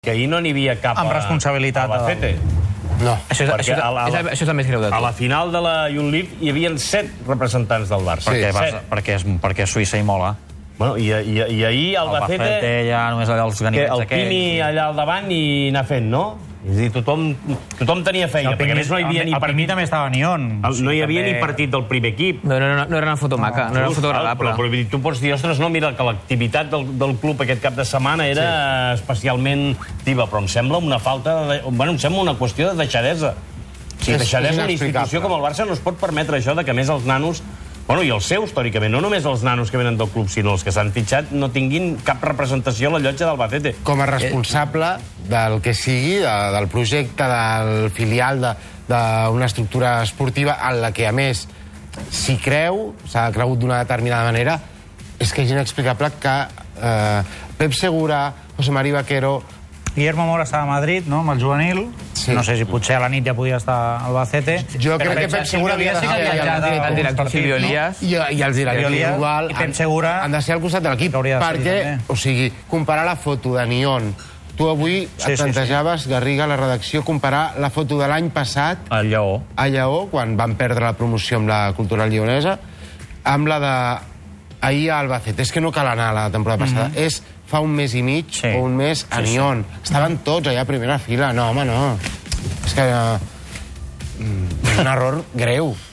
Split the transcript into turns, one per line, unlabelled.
Que ahir no n'hi havia cap
amb responsabilitat
a Albacete.
No.
Això és el més greu de tot.
A la final de la Youth League hi havia 7 representants del Barça.
Perquè és Suïssa i mola.
Bueno, i ahir Albacete
ja només els ganivets
aquells. El Pini allà al davant i anar fent, no? És a dir, tothom tenia feina, perquè a més no hi havia ni partit.
El Pini també estava a Nyon.
No hi havia ni partit del primer equip.
No era una foto maca, no era una foto agradable.
Però tu pots dir, ostres, no, mira, que l'activitat del club aquest cap de setmana era especialment activa, però em sembla una falta de... Bueno, em sembla una qüestió de deixadesa. Si deixadesa una institució com el Barça no es pot permetre això de que més els nanos... Bueno, i els seus, històricament, no només els nanos que venen del club, sinó els que s'han fitxat, no tinguin cap representació a la llotja d'Albacete.
Com a responsable del que sigui, del projecte, del filial, d'una estructura esportiva en la que, a més, s'hi creu, s'ha cregut d'una determinada manera, és que és inexplicable que Pep Segura, José Mari Vaquero...
Guillermo Mora estava a Madrid, no?, amb el juvenil.
Sí.
No sé si potser a la nit ja podia estar a Albacete.
Jo crec que Pep Segura havia de ser
el director Silvio Elías
i els directors igual
i Pep Segura
han de ser al costat de l'equip, perquè, o sigui, comparar la foto de Nyon. Tu avui et plantejaves, Garriga, a la redacció, comparar la foto de l'any passat
a Lleó,
quan van perdre la promoció amb la Cultural Lleonesa, amb la d'ahir a Albacete. És que no cal anar a la temporada passada, és fa un mes i mig o un mes a Nyon. Estaven tots allà a primera fila. No, home, no. És que és un error greu.